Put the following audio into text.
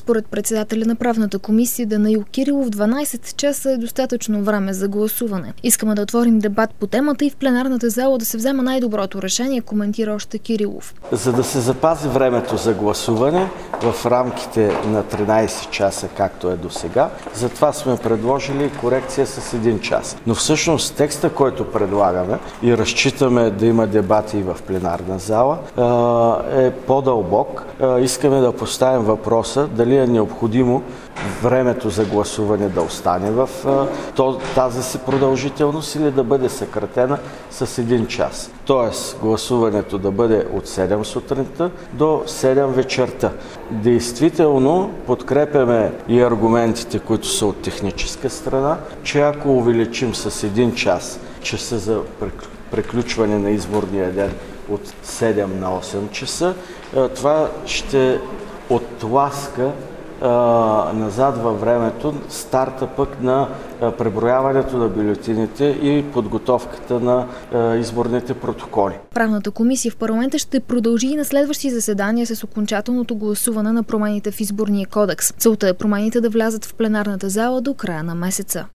Според председателя на правната комисия Данаил Кирилов, 12 часа е достатъчно време за гласуване. Искаме да отворим дебат по темата и в пленарната зала да се взема най-доброто решение, коментира още Кирилов. За да се запази времето за гласуване в рамките на 13 часа, както е до сега, затова сме предложили корекция с 1 час. Но всъщност текста, който предлагаме и разчитаме да има дебати и в пленарна зала, е по-дълбок. Искаме да поставим въпроса дали е необходимо времето за гласуване да остане в тази си продължителност или да бъде съкратена с 1 час. Тоест гласуването да бъде от 7 сутринта до 7 вечерта. Действително подкрепяме и аргументите, които са от техническа страна, че ако увеличим с 1 час часа за приключване на изборния ден от 7 на 8 часа, това ще оттласка назад във времето старта пък на преброяването на бюлетините и подготовката на изборните протоколи. Правната комисия в парламента ще продължи и на следващи заседания с окончателното гласуване на промените в изборния кодекс. Целта е промените да влязат в пленарната зала до края на месеца.